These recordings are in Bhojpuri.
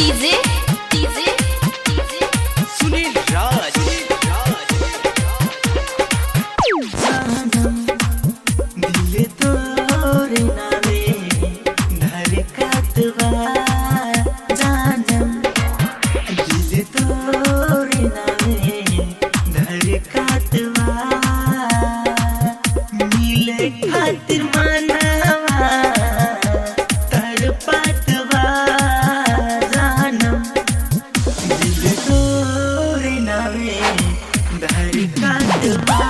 डीजे डीजे सुनील राज दिल तोरे नावे धड़कत बा जानम दिल तोरे नावे धड़कत बा मिले खातिर मनवा तड़पत बा जानम दिल तोरे नावे धड़कत बा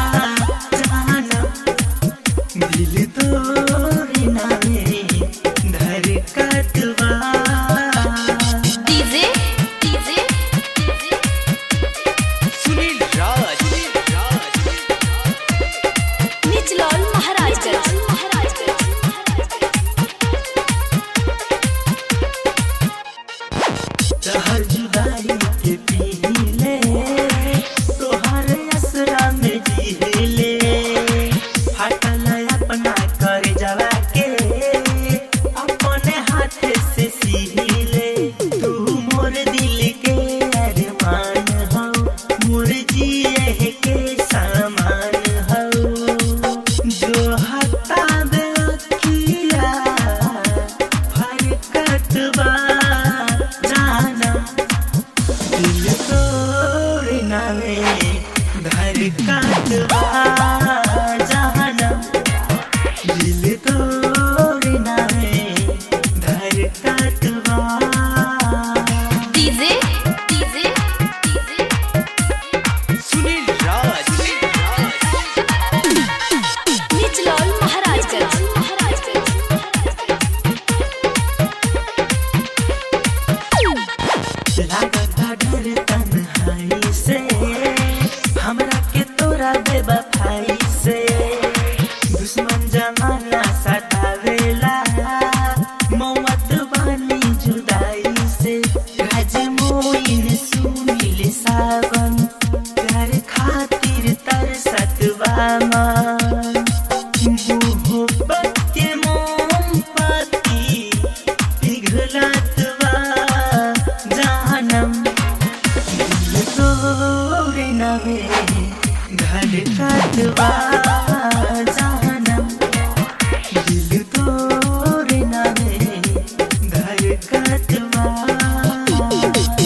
दिल तोरे नावे धड़कत बा डीजे डीजे सुनील राज निचलौल महाराजगंज तोहर जुदाई के पीले तोहर असरा में जीले हटल अपना कर जवा के अपने हाथ से सीले तू मोर दिल के अरमान हो मोर जिए के सामान हो जो हटा दे अखिया फरकत बा जानम दिल तोरे नावे धड़कत बा जानम दिल तोरे नावे धड़कत बा डीजे डीजे सुनील राज निचलौल महाराजगंज लागत डर तन्हाई से हमरा के तोरा बेवफाई से दुश्मन जमाना सतावेला मौत बानी जुदाई से राज मोइन सुनील सावन प्यार खातिर तरसत बा मन मोहब्बत के मोमबत्ती पिघलत बा जानम दिल तोरे नावे धड़कत बा।